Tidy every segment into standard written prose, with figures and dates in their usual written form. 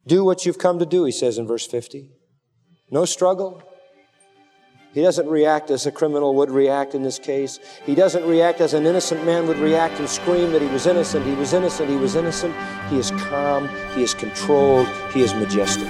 Do what you've come to do, he says in verse 50. No struggle. He doesn't react as a criminal would react in this case. He doesn't react as an innocent man would react and scream that he was innocent, he was innocent, he was innocent. He is calm, he is controlled, he is majestic.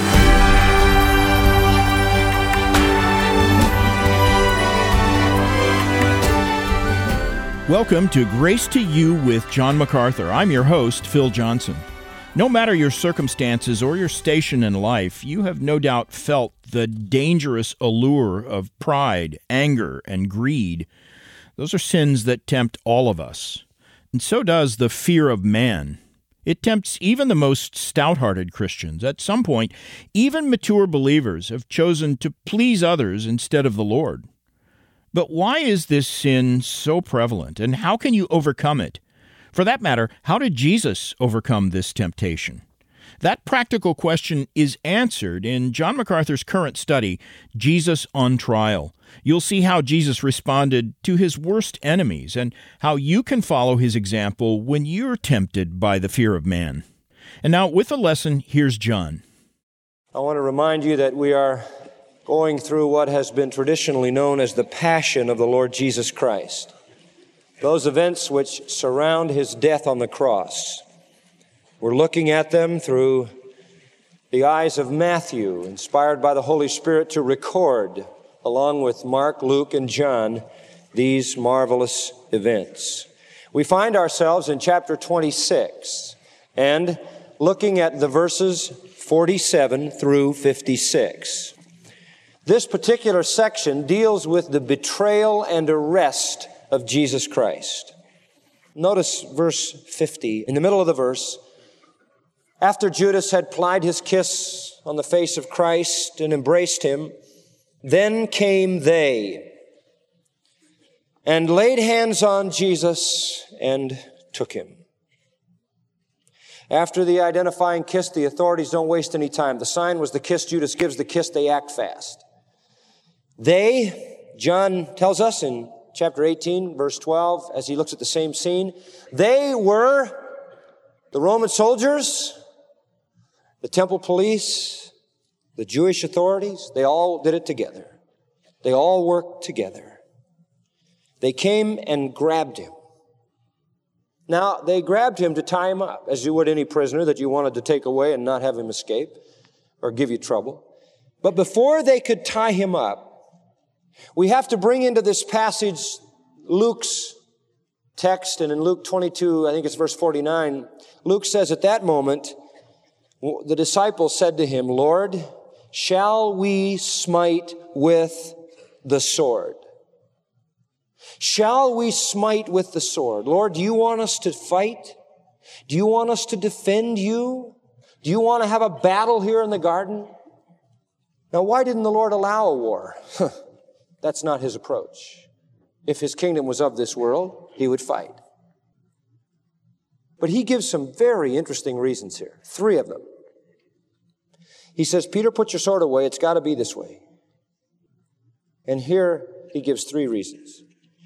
Welcome to Grace to You with John MacArthur. I'm your host, Phil Johnson. No matter your circumstances or your station in life, you have no doubt felt the dangerous allure of pride, anger, and greed. Those are sins that tempt all of us. And so does the fear of man. It tempts even the most stout-hearted Christians. At some point, even mature believers have chosen to please others instead of the Lord. But why is this sin so prevalent, and how can you overcome it? For that matter, how did Jesus overcome this temptation? That practical question is answered in John MacArthur's current study, Jesus on Trial. You'll see how Jesus responded to his worst enemies and how you can follow his example when you're tempted by the fear of man. And now, with the lesson, here's John. I want to remind you that we are going through what has been traditionally known as the Passion of the Lord Jesus Christ. Those events which surround his death on the cross. We're looking at them through the eyes of Matthew, inspired by the Holy Spirit to record, along with Mark, Luke, and John, these marvelous events. We find ourselves in chapter 26 and looking at the verses 47 through 56. This particular section deals with the betrayal and arrest of Jesus Christ. Notice verse 50. In the middle of the verse, after Judas had plied his kiss on the face of Christ and embraced him, then came they and laid hands on Jesus and took him. After the identifying kiss, the authorities don't waste any time. The sign was the kiss. Judas gives the kiss. They act fast. They, John tells us in chapter 18, verse 12, as he looks at the same scene, they were the Roman soldiers, the temple police, the Jewish authorities. They all did it together. They all worked together. They came and grabbed him. Now, they grabbed him to tie him up, as you would any prisoner that you wanted to take away and not have him escape or give you trouble. But before they could tie him up, we have to bring into this passage Luke's text, and in Luke 22, I think it's verse 49, Luke says, at that moment, the disciples said to him, Lord, shall we smite with the sword? Shall we smite with the sword? Lord, do you want us to fight? Do you want us to defend you? Do you want to have a battle here in the garden? Now, why didn't the Lord allow a war? That's not his approach. If his kingdom was of this world, he would fight. But he gives some very interesting reasons here. 3 of them. He says, Peter, put your sword away. It's got to be this way. And here he gives 3 reasons.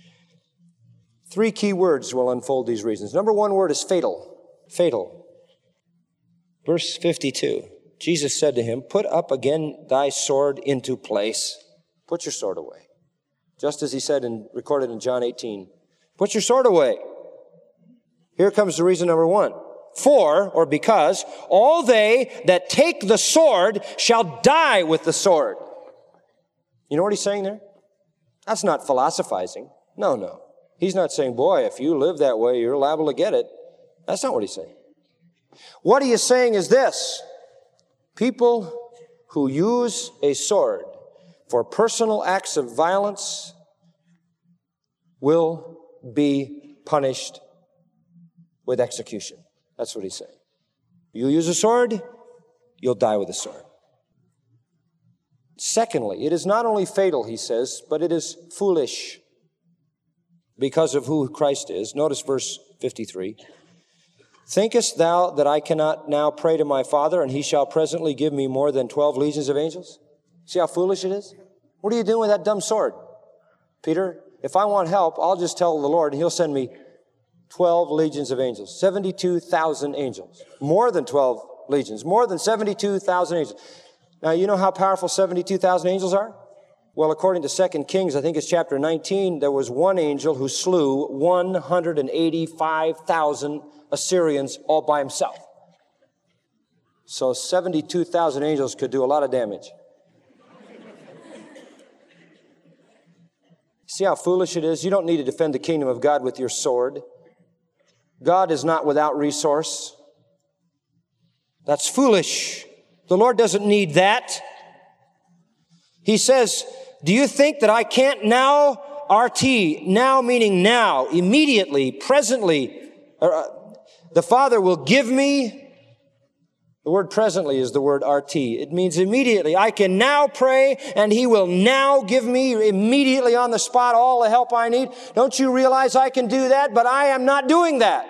3 key words will unfold these reasons. Number 1 word is fatal. Fatal. Verse 52. Jesus said to him, put up again thy sword into place. Put your sword away. Just as he said and recorded in John 18. Put your sword away. Here comes the reason number 1. For, or because, all they that take the sword shall die with the sword. You know what he's saying there? That's not philosophizing. No. He's not saying, boy, if you live that way, you're liable to get it. That's not what he's saying. What he is saying is this. People who use a sword for personal acts of violence will be punished with execution. That's what he's saying. You use a sword, you'll die with a sword. Secondly, it is not only fatal, he says, but it is foolish because of who Christ is. Notice verse 53. Thinkest thou that I cannot now pray to my Father, and he shall presently give me more than 12 legions of angels? See how foolish it is? What are you doing with that dumb sword? Peter, if I want help, I'll just tell the Lord, and he'll send me 12 legions of angels, 72,000 angels, more than 12 legions. More than 72,000 angels. Now, you know how powerful 72,000 angels are? Well, according to 2 Kings, I think it's chapter 19, there was one angel who slew 185,000 Assyrians all by himself. So 72,000 angels could do a lot of damage. See how foolish it is? You don't need to defend the kingdom of God with your sword. God is not without resource. That's foolish. The Lord doesn't need that. He says, do you think that I can't now, RT, now meaning now, immediately, presently, the Father will give me, the word presently is the word RT. It means immediately. I can now pray and He will now give me immediately on the spot all the help I need. Don't you realize I can do that? But I am not doing that.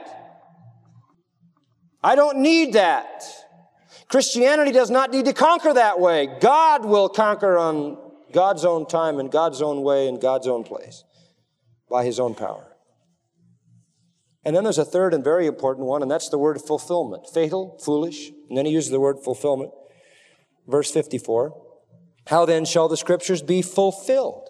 I don't need that. Christianity does not need to conquer that way. God will conquer on God's own time and God's own way and God's own place by His own power. And then there's a third and very important one, and that's the word fulfillment. Fatal, foolish, and then he uses the word fulfillment. Verse 54, how then shall the Scriptures be fulfilled?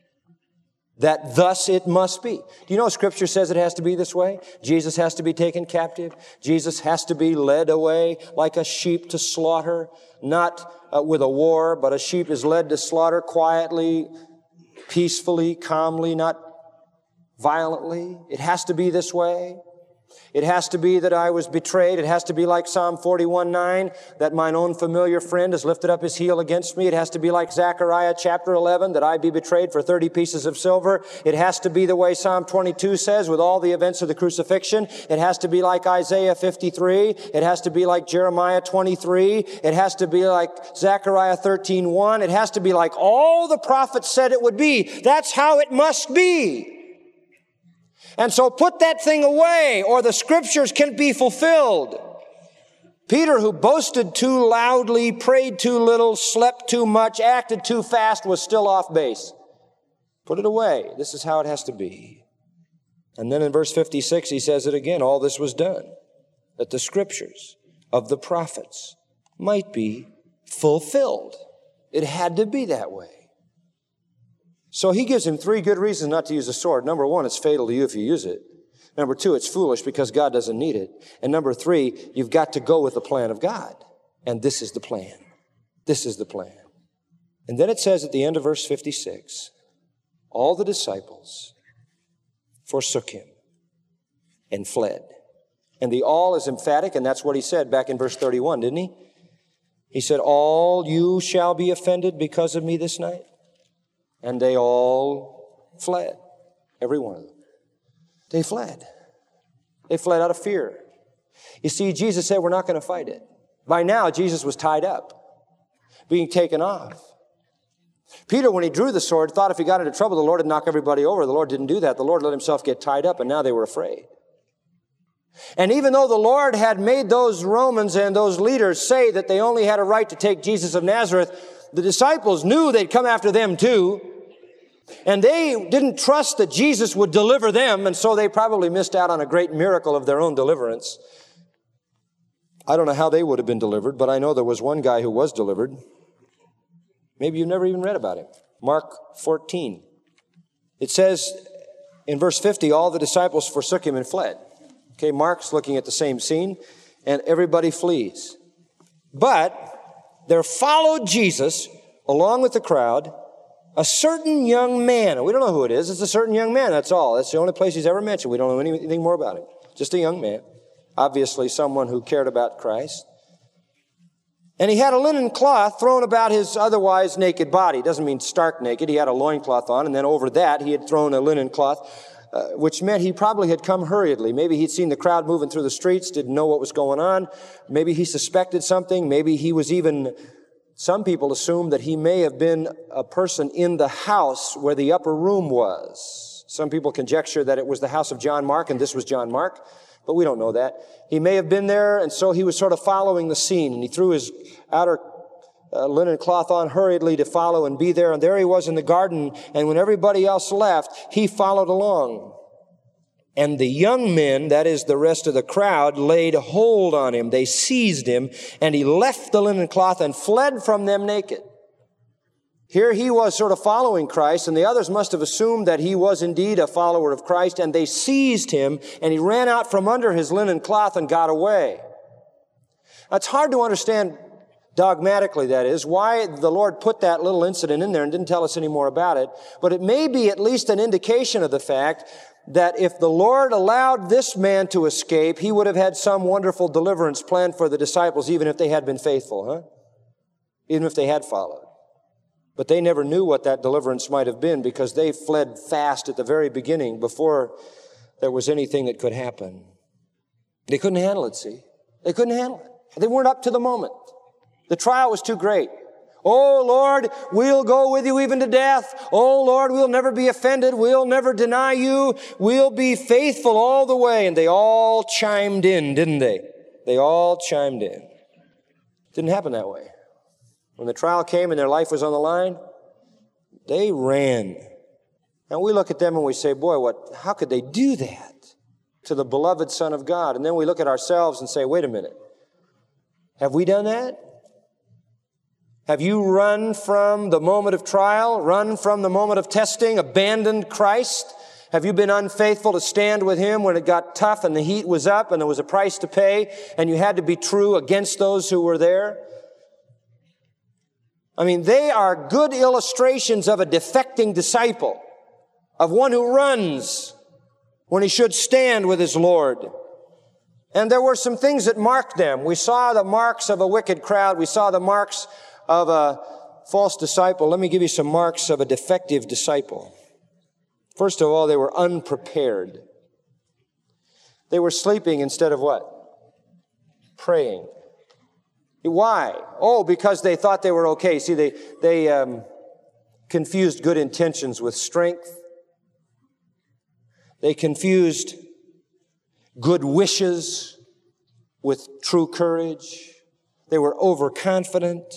That thus it must be. Do you know Scripture says it has to be this way? Jesus has to be taken captive. Jesus has to be led away like a sheep to slaughter, not with a war, but a sheep is led to slaughter quietly, peacefully, calmly, not violently. It has to be this way. It has to be that I was betrayed. It has to be like Psalm 41:9, that mine own familiar friend has lifted up his heel against me. It has to be like Zechariah chapter 11, that I be betrayed for 30 pieces of silver. It has to be the way Psalm 22 says, with all the events of the crucifixion. It has to be like Isaiah 53. It has to be like Jeremiah 23. It has to be like Zechariah 13:1. It has to be like all the prophets said it would be. That's how it must be. And so put that thing away, or the Scriptures can be fulfilled. Peter, who boasted too loudly, prayed too little, slept too much, acted too fast, was still off base. Put it away. This is how it has to be. And then in verse 56, he says it again. All this was done, that the Scriptures of the prophets might be fulfilled. It had to be that way. So he gives him three good reasons not to use a sword. Number one, it's fatal to you if you use it. Number two, it's foolish because God doesn't need it. And number three, you've got to go with the plan of God. And this is the plan. This is the plan. And then it says at the end of verse 56, all the disciples forsook him and fled. And the all is emphatic, and that's what he said back in verse 31, didn't he? He said, all you shall be offended because of me this night. And they all fled. Every one of them. They fled. They fled out of fear. You see, Jesus said, we're not going to fight it. By now, Jesus was tied up, being taken off. Peter, when he drew the sword, thought if he got into trouble, the Lord would knock everybody over. The Lord didn't do that. The Lord let himself get tied up, and now they were afraid. And even though the Lord had made those Romans and those leaders say that they only had a right to take Jesus of Nazareth, the disciples knew they'd come after them too. And they didn't trust that Jesus would deliver them, and so they probably missed out on a great miracle of their own deliverance. I don't know how they would have been delivered, but I know there was one guy who was delivered. Maybe you've never even read about him. Mark 14. It says in verse 50, all the disciples forsook him and fled. Okay, Mark's looking at the same scene, and everybody flees. But there followed Jesus, along with the crowd, a certain young man. We don't know who it is. It's a certain young man, that's all. That's the only place he's ever mentioned. We don't know anything more about him. Just a young man. Obviously someone who cared about Christ. And he had a linen cloth thrown about his otherwise naked body. Doesn't mean stark naked. He had a loincloth on, and then over that he had thrown a linen cloth, which meant he probably had come hurriedly. Maybe he'd seen the crowd moving through the streets, didn't know what was going on. Maybe he suspected something. Maybe he was even... Some people assume that he may have been a person in the house where the upper room was. Some people conjecture that it was the house of John Mark, and this was John Mark, but we don't know that. He may have been there, and so he was sort of following the scene, and he threw his outer linen cloth on hurriedly to follow and be there, and there he was in the garden, and when everybody else left, he followed along. And the young men, that is the rest of the crowd, laid hold on him. They seized him, and he left the linen cloth and fled from them naked. Here he was sort of following Christ, and the others must have assumed that he was indeed a follower of Christ, and they seized him, and he ran out from under his linen cloth and got away. Now, it's hard to understand dogmatically, that is, why the Lord put that little incident in there and didn't tell us any more about it, but it may be at least an indication of the fact that if the Lord allowed this man to escape, he would have had some wonderful deliverance planned for the disciples, even if they had been faithful, even if they had followed. But they never knew what that deliverance might have been because they fled fast at the very beginning before there was anything that could happen. They couldn't handle it, see? They couldn't handle it. They weren't up to the moment. The trial was too great. Oh, Lord, we'll go with you even to death. Oh, Lord, we'll never be offended. We'll never deny you. We'll be faithful all the way. And they all chimed in, didn't they? They all chimed in. It didn't happen that way. When the trial came and their life was on the line, they ran. And we look at them and we say, boy, how could they do that to the beloved Son of God? And then we look at ourselves and say, wait a minute. Have we done that? Have you run from the moment of trial, run from the moment of testing, abandoned Christ? Have you been unfaithful to stand with Him when it got tough and the heat was up and there was a price to pay and you had to be true against those who were there? I mean, they are good illustrations of a defecting disciple, of one who runs when he should stand with his Lord. And there were some things that marked them. We saw the marks of a wicked crowd. We saw the marks of a false disciple. Let me give you some marks of a defective disciple. First of all, they were unprepared. They were sleeping instead of what? Praying. Why? Oh, because they thought they were okay. See, they confused good intentions with strength. They confused good wishes with true courage. They were overconfident.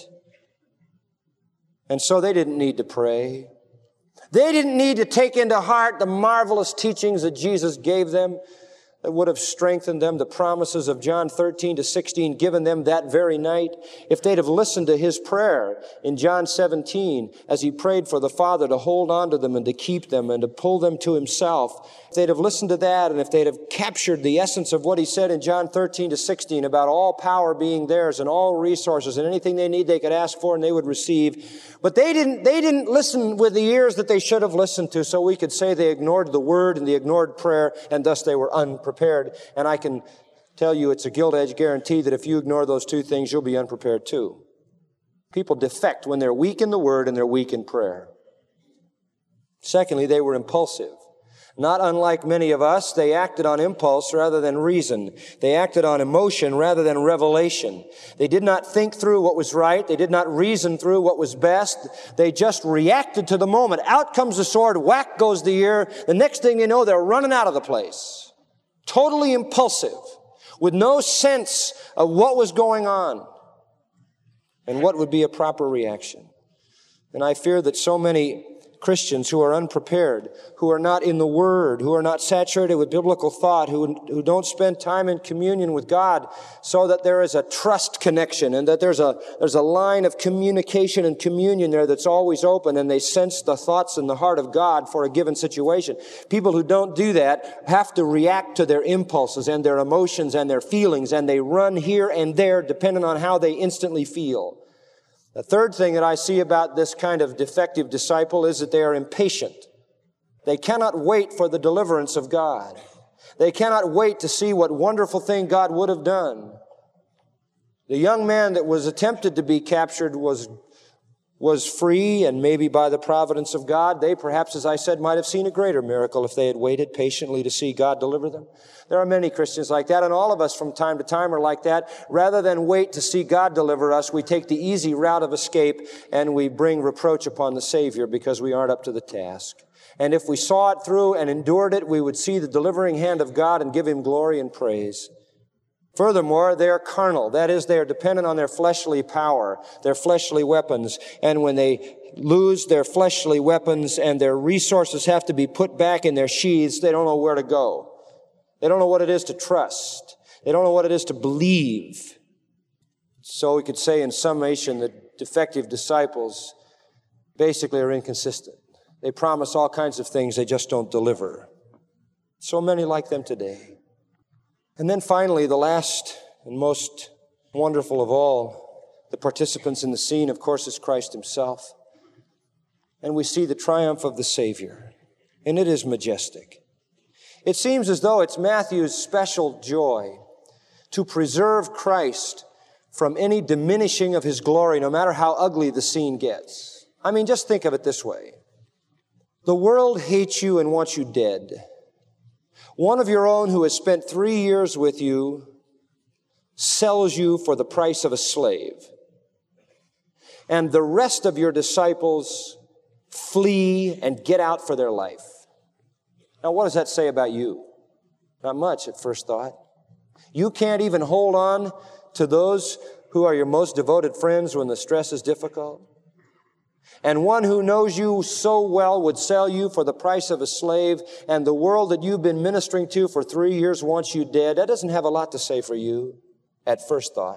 And so they didn't need to pray. They didn't need to take into heart the marvelous teachings that Jesus gave them that would have strengthened them, the promises of John 13-16 given them that very night. If they'd have listened to His prayer in John 17 as He prayed for the Father to hold on to them and to keep them and to pull them to Himself, if they'd have listened to that and if they'd have captured the essence of what He said in John 13-16 about all power being theirs and all resources and anything they need they could ask for and they would receive. But they didn't listen with the ears that they should have listened to, so we could say they ignored the Word and they ignored prayer and thus they were unprepared. And I can tell you it's a gilt-edged guarantee that if you ignore those two things, you'll be unprepared too. People defect when they're weak in the Word and they're weak in prayer. Secondly, they were impulsive. Not unlike many of us, they acted on impulse rather than reason. They acted on emotion rather than revelation. They did not think through what was right. They did not reason through what was best. They just reacted to the moment. Out comes the sword, whack goes the ear. The next thing you know, they're running out of the place. Totally impulsive, with no sense of what was going on and what would be a proper reaction. And I fear that so many Christians who are unprepared, who are not in the Word, who are not saturated with biblical thought, who don't spend time in communion with God so that there is a trust connection and that there's a line of communication and communion there that's always open and they sense the thoughts in the heart of God for a given situation. People who don't do that have to react to their impulses and their emotions and their feelings, and they run here and there depending on how they instantly feel. The third thing that I see about this kind of defective disciple is that they are impatient. They cannot wait for the deliverance of God. They cannot wait to see what wonderful thing God would have done. The young man that was attempted to be captured was free, and maybe by the providence of God, they perhaps, as I said, might have seen a greater miracle if they had waited patiently to see God deliver them. There are many Christians like that, and all of us from time to time are like that. Rather than wait to see God deliver us, we take the easy route of escape and we bring reproach upon the Savior because we aren't up to the task. And if we saw it through and endured it, we would see the delivering hand of God and give Him glory and praise. Furthermore, they are carnal. That is, they are dependent on their fleshly power, their fleshly weapons. And when they lose their fleshly weapons and their resources have to be put back in their sheaths, they don't know where to go. They don't know what it is to trust. They don't know what it is to believe. So we could say in summation that defective disciples basically are inconsistent. They promise all kinds of things, they just don't deliver. So many like them today. And then finally, the last and most wonderful of all, the participants in the scene, of course, is Christ himself. And we see the triumph of the Savior. And it is majestic. It seems as though it's Matthew's special joy to preserve Christ from any diminishing of his glory, no matter how ugly the scene gets. I mean, just think of it this way. The world hates you and wants you dead. One of your own who has spent 3 years with you sells you for the price of a slave. And the rest of your disciples flee and get out for their life. Now, what does that say about you? Not much at first thought. You can't even hold on to those who are your most devoted friends when the stress is difficult. And one who knows you so well would sell you for the price of a slave, and the world that you've been ministering to for 3 years wants you dead. That doesn't have a lot to say for you at first thought.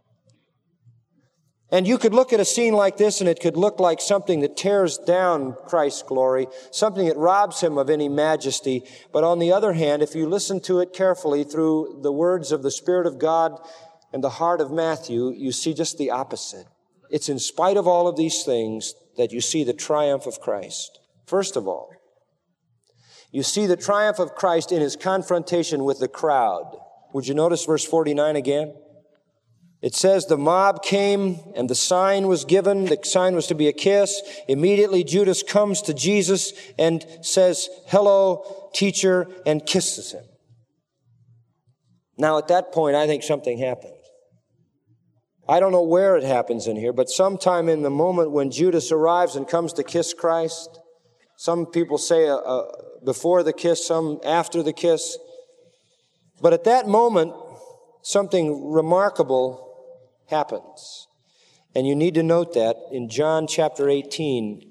And you could look at a scene like this and it could look like something that tears down Christ's glory, something that robs him of any majesty. But on the other hand, if you listen to it carefully through the words of the Spirit of God and the heart of Matthew, you see just the opposite. It's in spite of all of these things that you see the triumph of Christ. First of all, you see the triumph of Christ in his confrontation with the crowd. Would you notice verse 49 again? It says the mob came and the sign was given. The sign was to be a kiss. Immediately Judas comes to Jesus and says, "Hello, teacher," and kisses him. Now at that point, I think something happened. I don't know where it happens in here, but sometime in the moment when Judas arrives and comes to kiss Christ, some people say before the kiss, some after the kiss. But at that moment, something remarkable happens. And you need to note that in John chapter 18.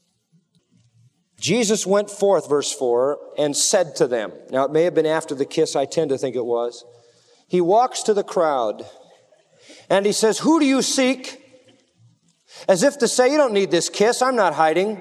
Jesus went forth, verse 4, and said to them. Now, it may have been after the kiss. I tend to think it was. He walks to the crowd, and he says, "Who do you seek?" As if to say, you don't need this kiss. I'm not hiding.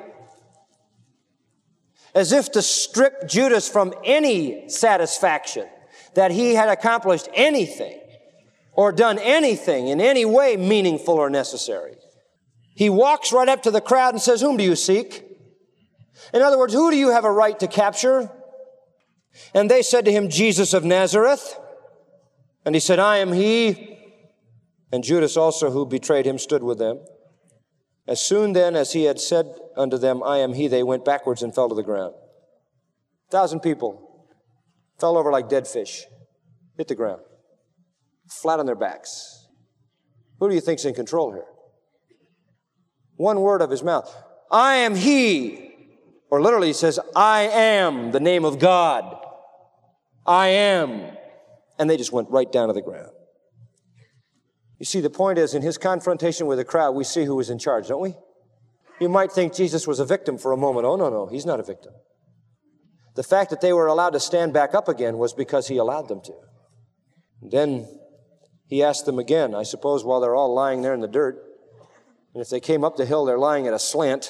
As if to strip Judas from any satisfaction that he had accomplished anything or done anything in any way meaningful or necessary. He walks right up to the crowd and says, "Whom do you seek?" In other words, who do you have a right to capture? And they said to him, "Jesus of Nazareth." And he said, "I am he." And Judas also, who betrayed him, stood with them. As soon then as he had said unto them, "I am he," they went backwards and fell to the ground. 1,000 people fell over like dead fish, hit the ground, flat on their backs. Who do you think's in control here? One word of his mouth, "I am he." Or literally he says, "I am the name of God. I am." And they just went right down to the ground. You see, the point is, in his confrontation with the crowd, we see who was in charge, don't we? You might think Jesus was a victim for a moment. Oh, no, he's not a victim. The fact that they were allowed to stand back up again was because he allowed them to. And then he asked them again, I suppose while they're all lying there in the dirt, and if they came up the hill, they're lying at a slant.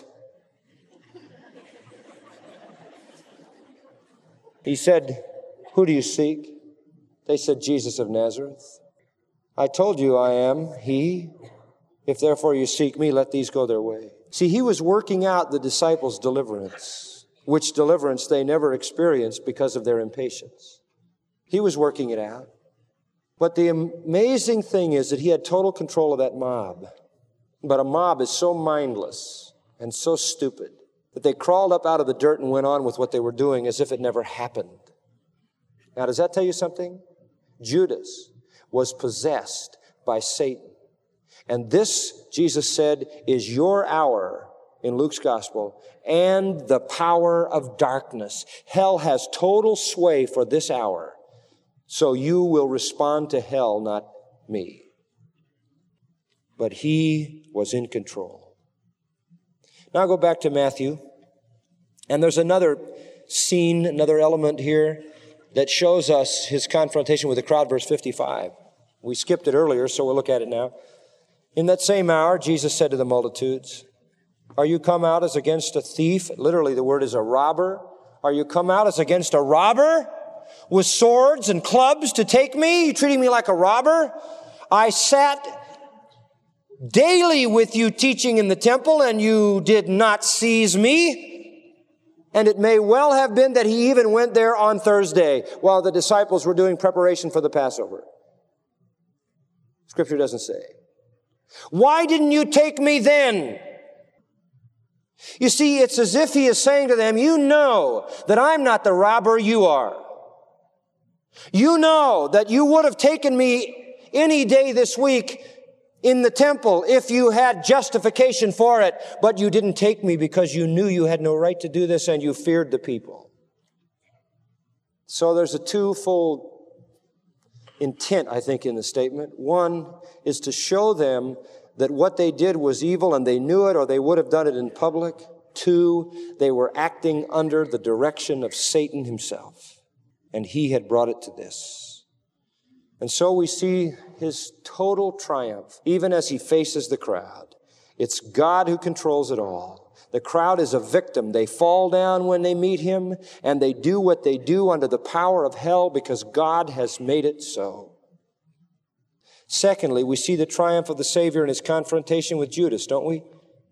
He said, "Who do you seek?" They said, "Jesus of Nazareth." "I told you I am he. If therefore you seek me, let these go their way." See, he was working out the disciples' deliverance, which deliverance they never experienced because of their impatience. He was working it out. But the amazing thing is that he had total control of that mob. But a mob is so mindless and so stupid that they crawled up out of the dirt and went on with what they were doing as if it never happened. Now, does that tell you something? Judas was possessed by Satan. And this, Jesus said, is your hour in Luke's gospel and the power of darkness. Hell has total sway for this hour. So you will respond to hell, not me. But he was in control. Now go back to Matthew. And there's another scene, another element here that shows us his confrontation with the crowd, verse 55. We skipped it earlier, so we'll look at it now. In that same hour, Jesus said to the multitudes, "Are you come out as against a thief?" Literally, the word is a robber. "Are you come out as against a robber with swords and clubs to take me? You treating me like a robber? I sat daily with you teaching in the temple, and you did not seize me." And it may well have been that he even went there on Thursday while the disciples were doing preparation for the Passover. Scripture doesn't say. "Why didn't you take me then?" You see, it's as if he is saying to them, you know that I'm not the robber you are. You know that you would have taken me any day this week in the temple if you had justification for it, but you didn't take me because you knew you had no right to do this and you feared the people. So there's a twofold intent, I think, in the statement. One is to show them that what they did was evil and they knew it or they would have done it in public. Two, they were acting under the direction of Satan himself, and he had brought it to this. And so we see his total triumph, even as he faces the crowd. It's God who controls it all. The crowd is a victim. They fall down when they meet him, and they do what they do under the power of hell because God has made it so. Secondly, we see the triumph of the Savior in his confrontation with Judas, don't we?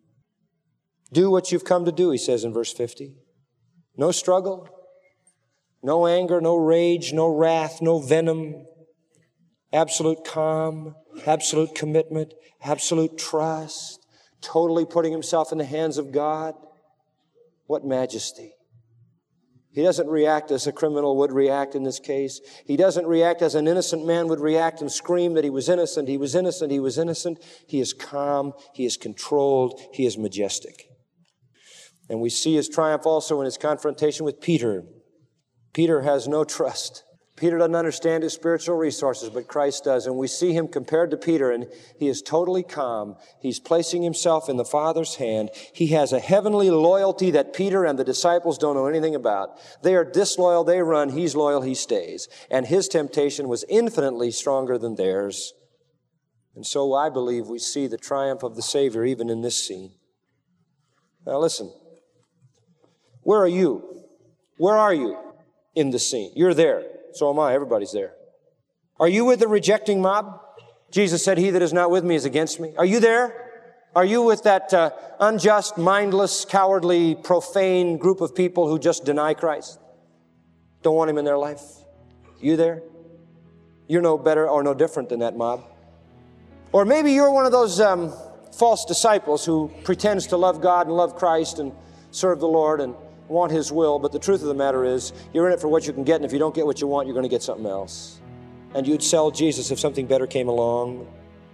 Do what you've come to do, he says in verse 50. No struggle, no anger, no rage, no wrath, no venom. Absolute calm, absolute commitment, absolute trust, totally putting himself in the hands of God. What majesty. He doesn't react as a criminal would react in this case. He doesn't react as an innocent man would react and scream that he was innocent, he was innocent, he was innocent. He is calm, he is controlled, he is majestic. And we see his triumph also in his confrontation with Peter. Peter has no trust. Peter doesn't understand his spiritual resources, but Christ does. And we see him compared to Peter, and he is totally calm. He's placing himself in the Father's hand. He has a heavenly loyalty that Peter and the disciples don't know anything about. They are disloyal, they run. He's loyal, he stays. And his temptation was infinitely stronger than theirs. And so I believe we see the triumph of the Savior even in this scene. Now listen, where are you? Where are you in the scene? You're there. So am I. Everybody's there. Are you with the rejecting mob? Jesus said, "He that is not with me is against me." Are you there? Are you with that unjust, mindless, cowardly, profane group of people who just deny Christ? Don't want him in their life? You there? You're no better or no different than that mob. Or maybe you're one of those false disciples who pretends to love God and love Christ and serve the Lord and want his will, but the truth of the matter is you're in it for what you can get, and if you don't get what you want, you're going to get something else. And you'd sell Jesus if something better came along.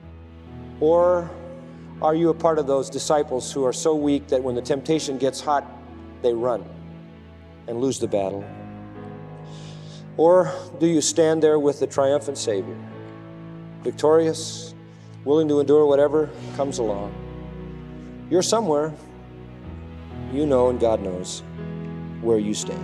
Or are you a part of those disciples who are so weak that when the temptation gets hot, they run and lose the battle? Or do you stand there with the triumphant Savior, victorious, willing to endure whatever comes along? You're somewhere. You know, and God knows where you stand.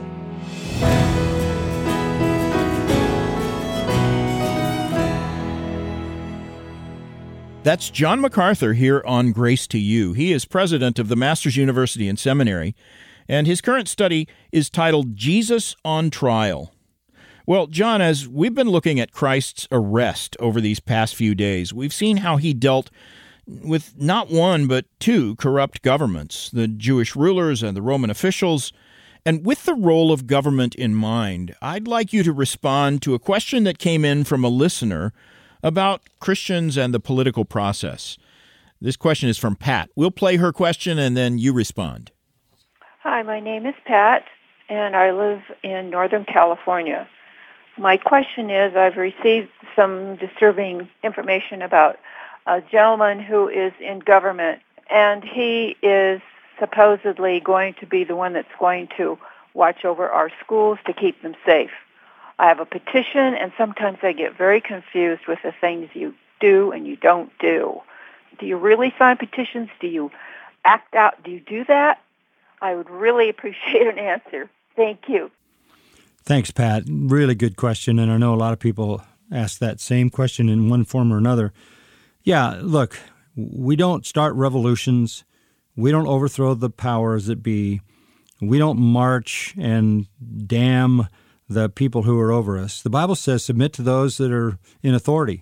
That's John MacArthur here on Grace to You. He is president of the Masters University and Seminary, and his current study is titled Jesus on Trial. Well, John, as we've been looking at Christ's arrest over these past few days, we've seen how he dealt with not one but two corrupt governments, the Jewish rulers and the Roman officials. And with the role of government in mind, I'd like you to respond to a question that came in from a listener about Christians and the political process. This question is from Pat. We'll play her question and then you respond. Hi, my name is Pat, and I live in Northern California. My question is, I've received some disturbing information about a gentleman who is in government, and he is supposedly going to be the one that's going to watch over our schools to keep them safe. I have a petition, and sometimes I get very confused with the things you do and you don't do. Do you really sign petitions? Do you act out? Do you do that? I would really appreciate an answer. Thank you. Thanks, Pat. Really good question, and I know a lot of people ask that same question in one form or another. Yeah, look, we don't start revolutions. We don't overthrow the powers that be. We don't march and damn the people who are over us. The Bible says submit to those that are in authority.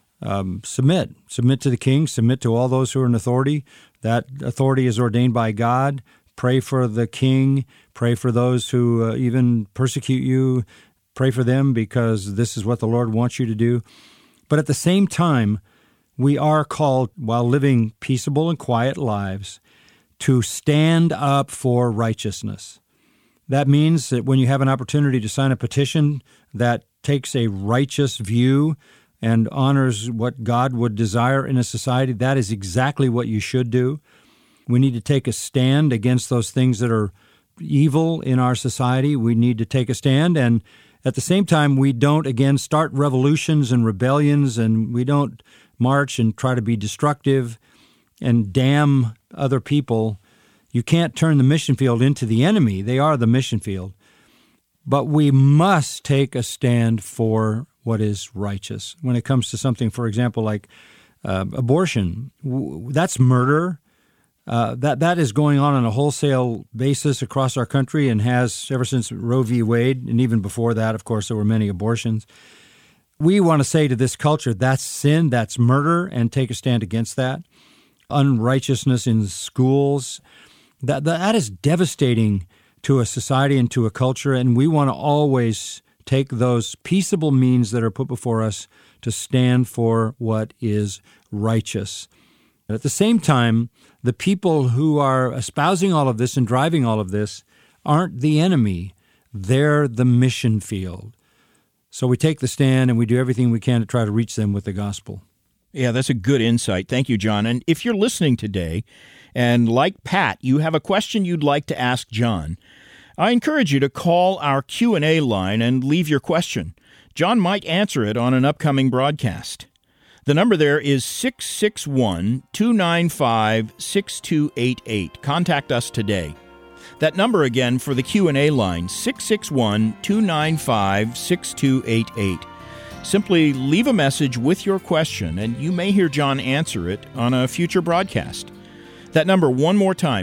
Submit to the king, submit to all those who are in authority. That authority is ordained by God. Pray for the king. Pray for those who even persecute you. Pray for them because this is what the Lord wants you to do. But at the same time, we are called, while living peaceable and quiet lives, to stand up for righteousness. That means that when you have an opportunity to sign a petition that takes a righteous view and honors what God would desire in a society, that is exactly what you should do. We need to take a stand against those things that are evil in our society. We need to take a stand, and at the same time, we don't, again, start revolutions and rebellions, and we don't march and try to be destructive and damn other people. You can't turn the mission field into the enemy. They are the mission field. But we must take a stand for what is righteous. When it comes to something, for example, like abortion, that's murder. That is going on a wholesale basis across our country and has ever since Roe v. Wade, and even before that, of course, there were many abortions. We want to say to this culture, that's sin, that's murder, and take a stand against that. Unrighteousness in schools, that is devastating to a society and to a culture, and we want to always take those peaceable means that are put before us to stand for what is righteous. At the same time, the people who are espousing all of this and driving all of this aren't the enemy. They're the mission field. So we take the stand and we do everything we can to try to reach them with the gospel. Yeah, that's a good insight. Thank you, John. And if you're listening today, and like Pat, you have a question you'd like to ask John, I encourage you to call our Q&A line and leave your question. John might answer it on an upcoming broadcast. The number there is 661-295-6288. Contact us today. That number again for the Q&A line, 661-295-6288. Simply leave a message with your question, and you may hear John answer it on a future broadcast. That number one more time,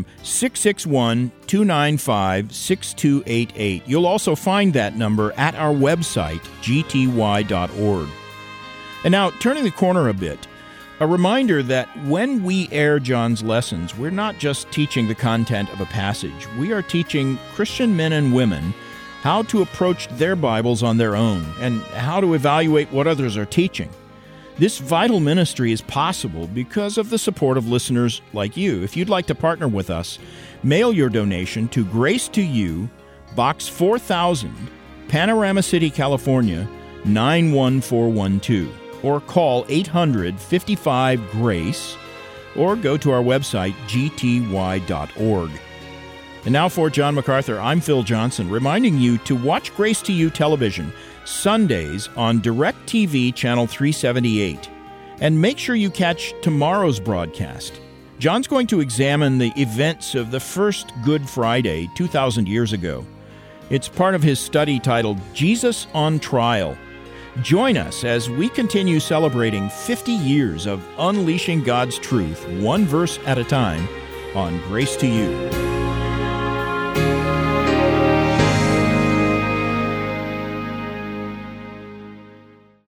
661-295-6288. You'll also find that number at our website, gty.org. And now, turning the corner a bit, a reminder that when we air John's lessons, we're not just teaching the content of a passage. We are teaching Christian men and women how to approach their Bibles on their own and how to evaluate what others are teaching. This vital ministry is possible because of the support of listeners like you. If you'd like to partner with us, mail your donation to Grace to You, Box 4000, Panorama City, California, 91412. Or call 800-55-GRACE, or go to our website, gty.org. And now for John MacArthur, I'm Phil Johnson, reminding you to watch Grace to You television Sundays on DirecTV Channel 378. And make sure you catch tomorrow's broadcast. John's going to examine the events of the first Good Friday 2,000 years ago. It's part of his study titled Jesus on Trial. Join us as we continue celebrating 50 years of unleashing God's truth, one verse at a time, on Grace to You.